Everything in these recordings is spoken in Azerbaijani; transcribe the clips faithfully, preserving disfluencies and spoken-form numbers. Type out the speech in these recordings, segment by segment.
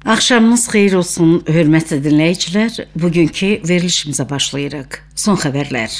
Axşamınız xeyir olsun, hörmətli dinləyicilər. Bugünkü verilişimizə başlayırıq. Son xəbərlər.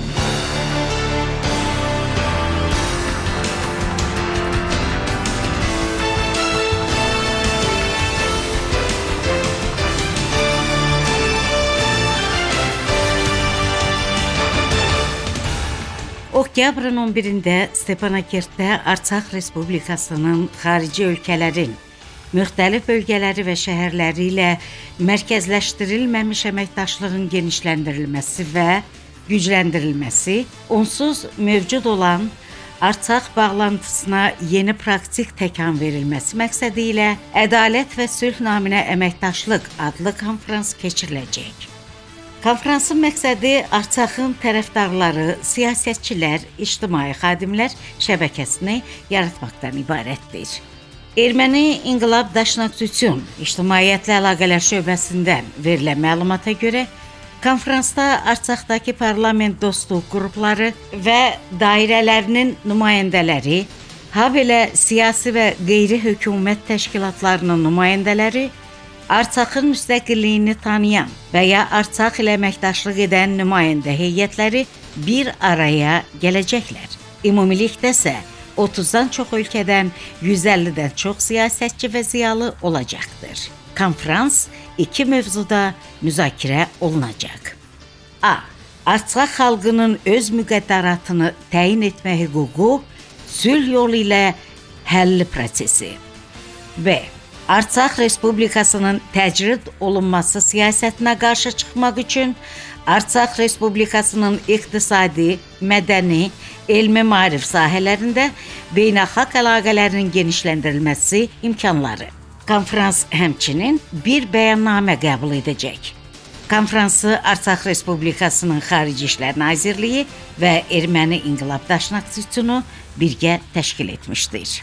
Oktyabrın on birində Stepanakert-də Artsakh Respublikasının xarici ölkələrin müxtəlif bölgələri və şəhərləri ilə mərkəzləşdirilməmiş əməkdaşlığın genişləndirilməsi və gücləndirilməsi, onsuz mövcud olan Artsakh bağlantısına yeni praktik təkan verilməsi məqsədi ilə Ədalət və Sülh naminə əməkdaşlıq adlı konfrans keçiriləcək. Konfransın məqsədi Artsakhın tərəfdarları, siyasətçilər, ictimai xadimlər şəbəkəsini yaratmaqdan ibarətdir. Erməni İnqilab Daşnaqtütün İctimaiyyətlə Əlaqələr şöbəsindən verilən məlumata görə, konfransda Artsakhdakı parlament dostluq qrupları və dairələrinin nümayəndələri, habelə siyasi və qeyri-hökumət təşkilatlarının nümayəndələri, Artsakhın müstəqilliyini tanıyan və ya Artsakh ilə əməkdaşlıq edən nümayəndə heyətləri bir araya gələcəklər. Ümumilikdə isə otuzdan çox ölkədən yüz əllidən çox siyasətçi və ziyalı olacaqdır. Konfrans iki mövzuda müzakirə olunacaq. A. Artsakh xalqının öz müqəddəratını təyin etmə hüququ sülh yolu ilə həlli prosesi. B. Artsakh Respublikasının təcrid olunması siyasətinə qarşı çıxmaq üçün Artsakh Respublikasının iqtisadi, mədəni, elmi maarif sahələrində beynəlxalq əlaqələrin genişləndirilməsi imkanları. Konfrans həmçinin bir bəyannamə qəbul edəcək. Konfransı Artsakh Respublikasının Xarici İşlər Nazirliyi və Erməni İnqilab Daşnaqtütünü birgə təşkil etmişdir.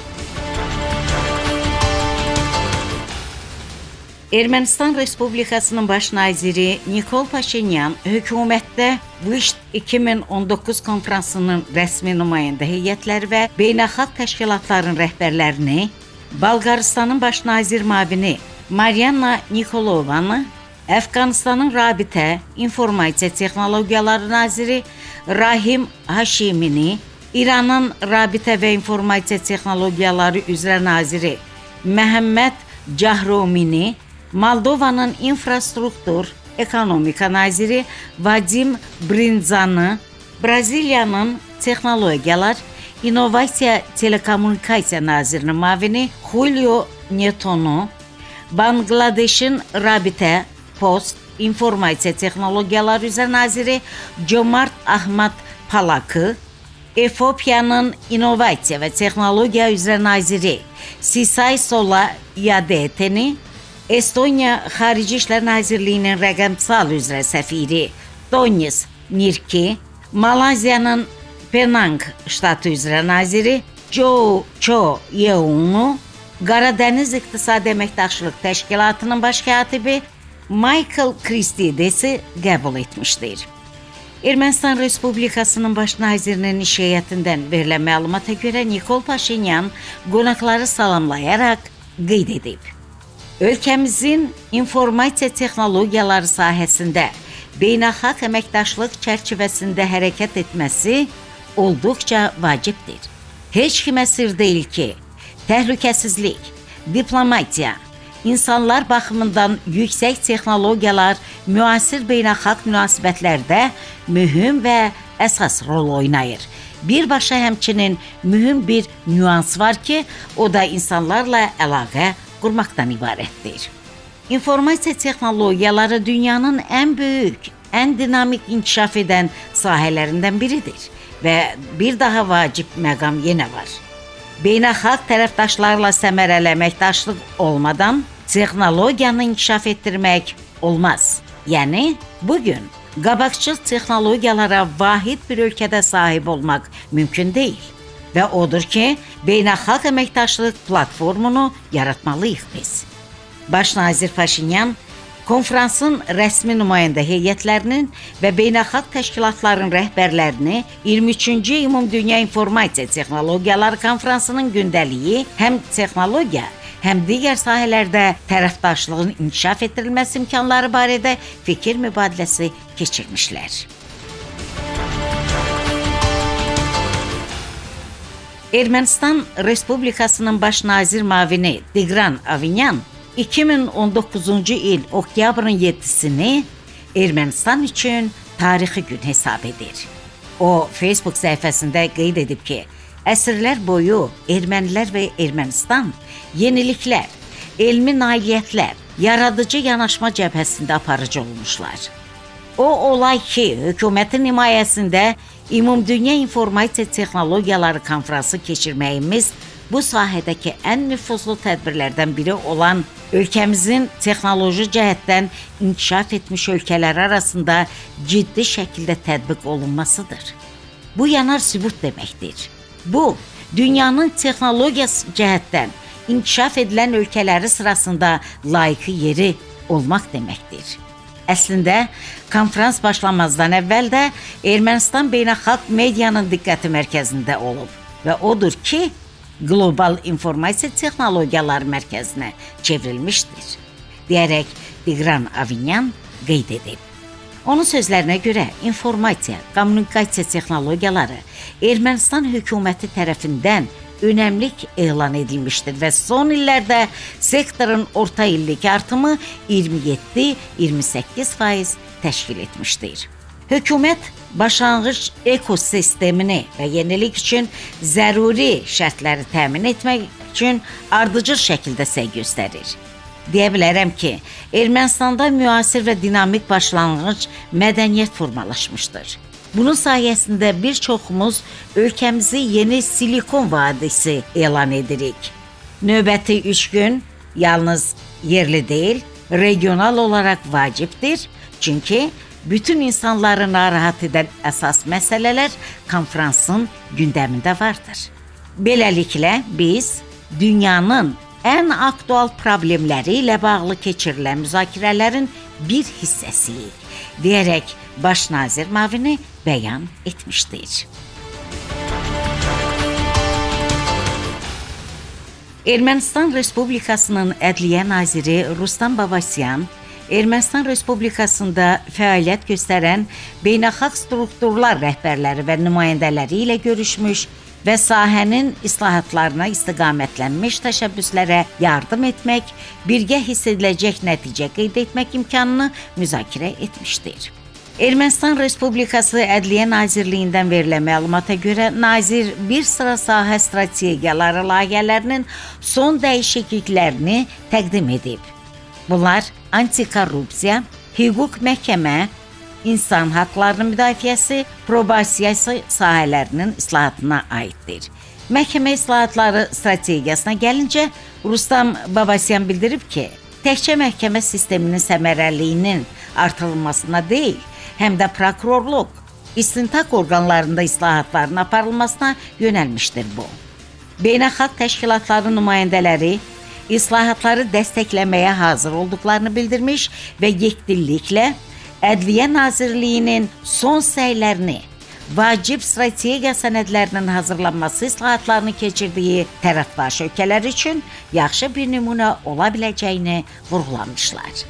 Ermənistan Respublikasının baş naziri Nikol Paşinyan hökumətdə Vışt iki min on doqquz konfransının rəsmi nümayəndə heyətləri və beynəlxalq təşkilatların rəhbərlərini, Balqaristanın baş nazir müavini Marianna Nikolovanı, Əfqanistanın Rabitə İnformasiya Texnologiyaları naziri Rahim Haşimini, İranın Rabitə və İnformasiya Texnologiyaları üzrə naziri Məhəmməd Cahromini, Moldovanın İnfrastruktur Ekonomika naziri Vadim Brindzanı, Braziliyanın Texnologiyalar, İnnovasiya Telekommunikasiya nazirinin müavini Julio Netonu, Bangladeşin Rabitə, Post, İnformasiya Texnologiyaları üzrə naziri Cömart Ahmad Palakı, Efiopiyanın İnnovasiya və Texnologiya üzrə naziri Sisay Sola Yadeteni, Estoniya Xarici İşlər Nazirliyinin rəqəmsal üzrə səfiri Donis Nirki, Malaziyanın Penang ştatı üzrə naziri Jo Cho Yeunu, Qaradəniz İqtisadi Əməkdaşlıq Təşkilatının baş katibi Michael Kristidesi qəbul etmişdir. Ermənistan Respublikasının baş nazirinin iş heyətindən verilən məlumata görə Nikol Paşinyan qonaqları salamlayaraq qeyd edib. Ölkəmizin informasiya texnologiyaları sahəsində beynəlxalq əməkdaşlıq çərçivəsində hərəkət etməsi olduqca vacibdir. Heç kimə sir deyil ki, təhlükəsizlik, diplomatiya, insanlar baxımından yüksək texnologiyalar müasir beynəlxalq münasibətlərdə mühüm və əsas rol oynayır. Birbaşa həmçinin mühüm bir nüans var ki, o da insanlarla əlaqə qurmaqdan ibarətdir. İnformasiya texnologiyaları dünyanın ən böyük, ən dinamik inkişaf edən sahələrindən biridir və bir daha vacib məqam yenə var. Beynəlxalq tərəfdaşlarla səmərəli əməkdaşlıq olmadan texnologiyanı inkişaf etdirmək olmaz. Yəni, bugün qabaqcıl texnologiyalara vahid bir ölkədə sahib olmaq mümkün deyil. Və odur ki, beynəlxalq əməkdaşlıq platformunu yaratmalıyıq biz. Baş nazir Paşinyan, konfransın rəsmi nümayəndə heyətlərinin və beynəlxalq təşkilatların rəhbərlərini iyirmi üçüncü Ümumdünya İnformasiya Texnologiyaları konfransının gündəliyi həm texnologiya, həm digər sahələrdə tərəfdaşlığın inkişaf etdirilməsi imkanları barədə fikir mübadiləsi keçirmişlər. Ermənistan Respublikasının baş nazir müavini Tigran Avinyan iki min on doqquzuncu il oktyabrın yeddisini Ermənistan üçün tarixi gün hesab edir. O, Facebook səhifəsində qeyd edib ki, əsrlər boyu ermənilər və Ermənistan yeniliklər, elmi nailiyyətlər, yaradıcı yanaşma cəbhəsində aparıcı olmuşlar. O olay ki, hökumətin himayəsində Ümumdünya İnformasiya Texnologiyaları konfransı keçirməyimiz bu sahədəki ən nüfuzlu tədbirlərdən biri olan ölkəmizin texnoloji cəhətdən inkişaf etmiş ölkələr arasında ciddi şəkildə tətbiq olunmasıdır. Bu yanar sübut deməkdir. Bu, dünyanın texnologiyası cəhətdən inkişaf edilən ölkələri sırasında layiqi yeri olmaq deməkdir. Əslində, konferans başlamazdan əvvəl də Ermənistan beynəlxalq medianın diqqəti mərkəzində olub və odur ki, Qlobal İnformasiya Texnologiyaları Mərkəzinə çevrilmişdir, deyərək Tigran Avinyan qeyd edib. Onun sözlərinə görə informasiya, kommunikasiya texnologiyaları Ermənistan hökuməti tərəfindən önəmlik elan edilmişdir və son illərdə sektorun orta illik artımı iyirmi yeddi iyirmi səkkiz faiz təşkil etmişdir. Hökumət başlanğıc ekosistemini və yenilik üçün zəruri şərtləri təmin etmək üçün ardıcıl şəkildə səy göstərir. Deyə bilərəm ki, Ermənistanda müasir və dinamik başlanğıc mədəniyyət formalaşmışdır. Bunun sayəsində bir çoxumuz ölkəmizi yeni Silikon vadisi elan edirik. Növbəti üç gün yalnız yerli deyil, regional olaraq vacibdir. Çünki bütün insanları narahat edən əsas məsələlər konferansın gündəmində vardır. Beləliklə biz dünyanın ən aktual problemləri ilə bağlı keçirilən müzakirələrin bir hissəsiyik, deyərək baş nazir müavini bəyan etmişdir. Ermənistan Respublikasının Ədliyyə naziri Rustam Babasyan, Ermənistan Respublikasında fəaliyyət göstərən beynəlxalq strukturlar rəhbərləri və nümayəndələri ilə görüşmüş və sahənin islahatlarına istiqamətlənmiş təşəbbüslərə yardım etmək, birgə hiss ediləcək nəticə qeyd etmək imkanını müzakirə etmişdir. Ermənistan Respublikası Ədliyyə Nazirliyindən verilən məlumata görə nazir bir sıra sahə strategiyaları layihələrinin son dəyişikliklərini təqdim edib. Bunlar antikorrupsiya, hüquq məhkəmə, insan haqlarının müdafiəsi, probasiyası sahələrinin islahatına aiddir. Məhkəmə islahatları strategiyasına gəlincə, Rustam Babasyan bildirib ki, təkcə məhkəmə sisteminin səmərəliliyinin artırılmasına deyil, həm də prokurorluq, istintaq orqanlarında islahatların aparılmasına yönəlmişdir bu. Beynəlxalq təşkilatların nümayəndələri islahatları dəstəkləməyə hazır olduqlarını bildirmiş və yekdilliklə Ədliyyə Nazirliyinin son səylərini, vacib strategiya sənədlərinin hazırlanması islahatlarını keçirdiyi tərəfdaş ölkələr üçün yaxşı bir nümunə ola biləcəyini vurğulamışlar.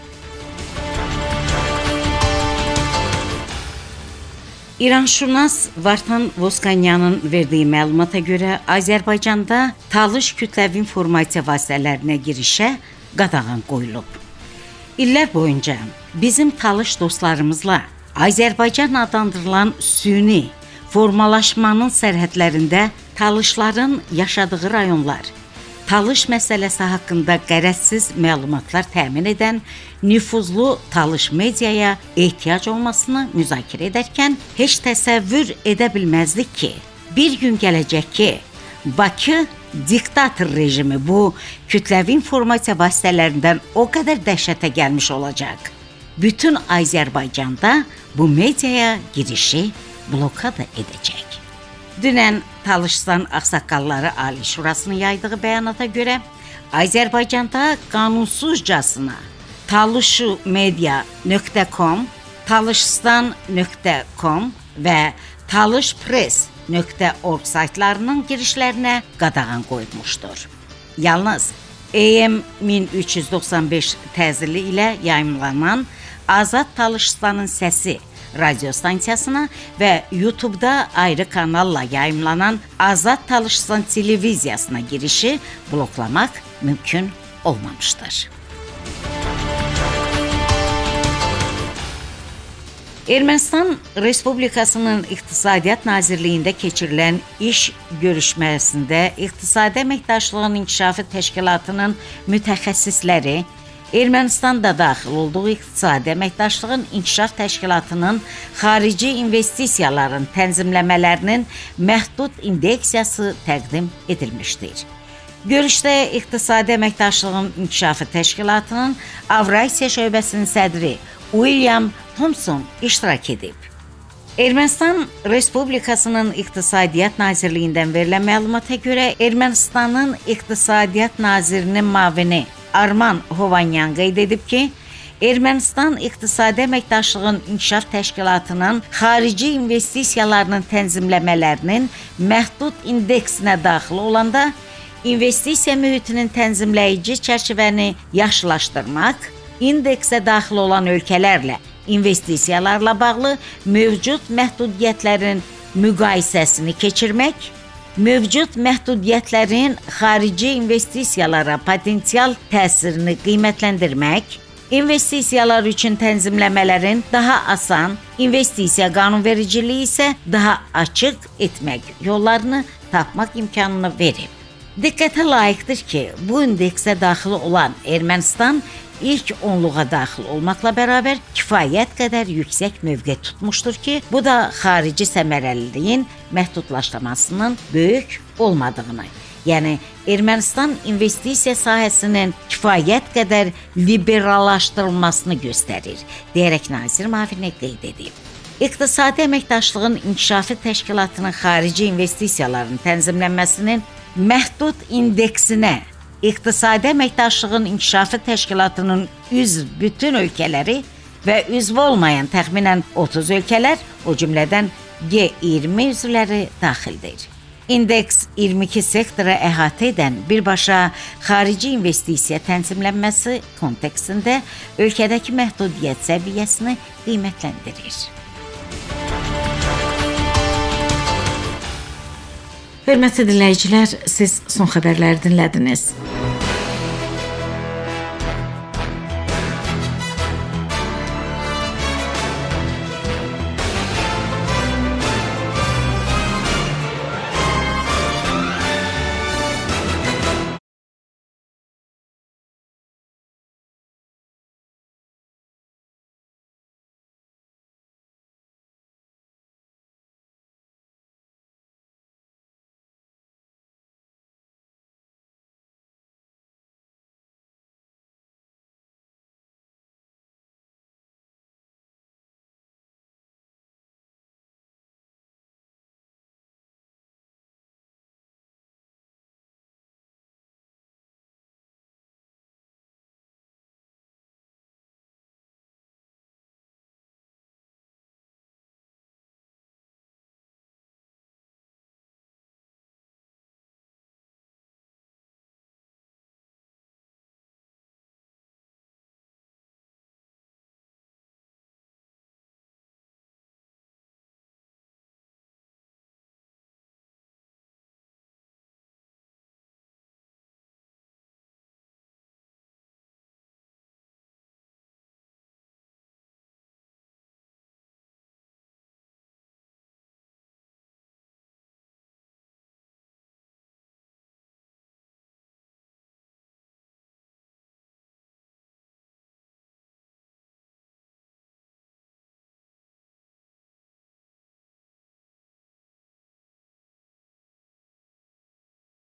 İranşünas Vartan Voskanyanın verdiyi məlumata görə Azərbaycanda Talış kütləvi informasiya vasitələrinə girişə qadağan qoyulub. İllər boyunca bizim Talış dostlarımızla Azərbaycan adlandırılan süni formalaşmanın sərhədlərində Talışların yaşadığı rayonlar, Talış məsələsi haqqında qərəzsiz məlumatlar təmin edən nüfuzlu Talış mediaya ehtiyac olmasını müzakirə edərkən heç təsəvvür edə bilməzdik ki, bir gün gələcək ki, Bakı diktator rejimi bu kütləvi informasiya vasitələrindən o qədər dəhşətə gəlmiş olacaq. Bütün Azərbaycanda bu mediaya girişi blokada edəcək. Dünən Talışstan Ağsaqqalları Ali Şurasının yaydığı bəyanata görə Azərbaycanda qanunsuzcasına talışmedia nöqtə com, talışstan nöqtə com və talışpress nöqtə org saytlarının girişlərinə qadağan qoyulmuşdur. Yalnız A M min üç yüz doxsan beş təzili ilə yayımlanan Azad Talışistanın Səsi radio stansiyasına və YouTube'da ayrı kanalla yayımlanan Azad Talışistan televiziyasına girişi bloklamaq mümkün olmamışdır. Ermənistan Respublikasının İqtisadiyyat Nazirliyində keçirilən iş görüşməsində İqtisadi Əməkdaşlığın İnkişafı Təşkilatının mütəxəssisləri Ermənistanda daxil olduğu İqtisadi Əməkdaşlığın İnkişaf Təşkilatının xarici investisiyaların tənzimləmələrinin məhdud indeksiyası təqdim edilmişdir. Görüşdə İqtisadi Əməkdaşlığın İnkişafı Təşkilatının Avrasiya şöbəsinin sədri William Thompson iştirak edib. Ermənistan Respublikasının İqtisadiyyat Nazirliyindən verilən məlumata görə Ermənistanın İqtisadiyyat Nazirinin müavini Arman Hovanyan qeyd edib ki, Ermənistan İqtisadi Əməkdaşlığın İnkişaf Təşkilatının xarici investisiyalarının tənzimləmələrinin məhdud indeksinə daxil olanda investisiya mühitinin tənzimləyici çərçivəni yaxşılaşdırmaq, indeksə daxil olan ölkələrlə investisiyalarla bağlı mövcud məhdudiyyətlərin müqayisəsini keçirmək, mövcud məhdudiyyətlərin xarici investisiyalara potensial təsirini qiymətləndirmək, investisiyalar üçün tənzimləmələrin daha asan, investisiya qanunvericiliyi isə daha açıq etmək yollarını tapmaq imkanını verib. Diqqətə layiqdir ki, bu indeksə daxil olan Ermənistan ilk onluğa daxil olmaqla bərabər kifayət qədər yüksək mövqe tutmuşdur ki, bu da xarici səmərəliliyin məhdudlaşdırmasının böyük olmadığını, yəni Ermənistan investisiya sahəsinin kifayət qədər liberallaşdırılmasını göstərir, deyərək nazir müavini qeyd edib. İqtisadi Əməkdaşlığın İnkişafı Təşkilatının xarici investisiyaların tənzimlənməsinin məhdud indeksinə İqtisadi Əməkdaşlığın İnkişafı Təşkilatının üzv bütün ölkələri və üzv olmayan təxminən otuz ölkələr, o cümlədən G iyirmi üzvləri daxildir. İndeks iyirmi iki sektora əhatə edən birbaşa xarici investisiya tənzimlənməsi kontekstində ölkədəki məhdudiyyət səviyyəsini qiymətləndirir. Hörmətli dinləyicilər, siz son xəbərləri dinlədiniz.